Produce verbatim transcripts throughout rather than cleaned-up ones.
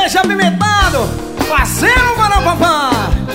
cerveja apimentado, fazendo Parapapá.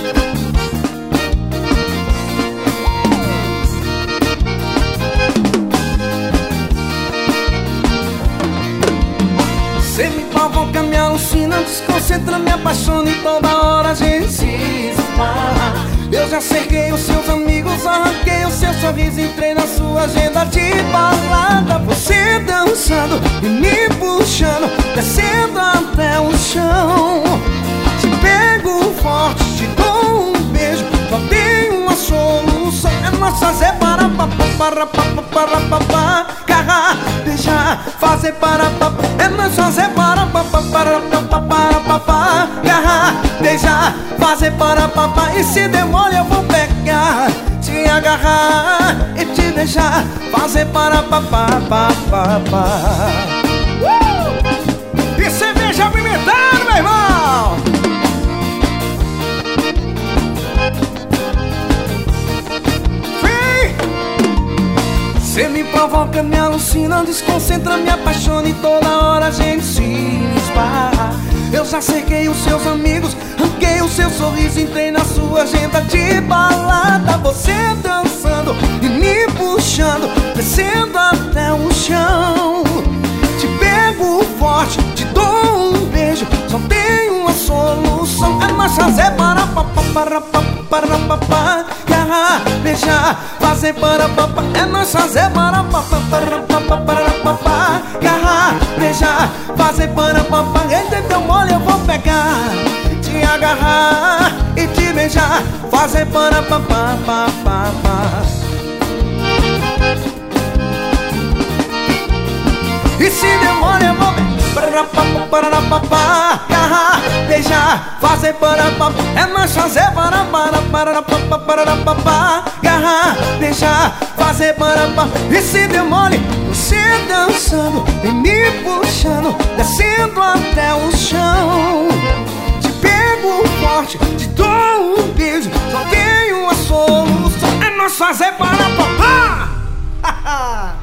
Cê me provoca, me alucina, desconcentra, me apaixona e toda hora a gente se esbarra. Eu já cerquei os seus amigos, arranquei o seu sorriso, entrei na sua agenda de balada. Você dançando e me puxando, descendo até o chão. Te pego forte, te dou um beijo, só tem uma solução. É nós fazer para papá, para papá, para papá, agarrar, beijar, fazer para papá. É nós fazer para papá, para papá, para papá, agarrar, beijar, fazer para papá. E se demora eu vou pegar, te agarrar e te deixar, fazer para papá, papá, papá. Uh! E cerveja apimentada, meu irmão! Cê me provoca, me alucina, desconcentra, me apaixona e toda hora a gente se esbarra. Eu já cerquei os seus amigos, arranquei o seu sorriso, entrei na sua agenda de balada. Você dançando e me puxando, descendo até o chão. Te pego forte, te dou um beijo, só tem uma solução. É nós fazer para papá, para papá, para papá, agarrar, beijar, fazer para papá. É nós fazer para papá, para papá, para papá, agarrar, beijar, fazer para papá. Entre teu mole eu vou pegar, te agarrar e te beijar, fazer para papá, papá, papá. E se demora eu vou para papá, para papá, agarrar, beijar, fazer para papá. É nós fazer para para para papá, para papá, agarrar, beijar, fazer para papá. E se demore, você dançando e me puxando, descendo até o chão. Te pego forte, te dou um beijo, só tenho uma solução. É nós fazer para papá.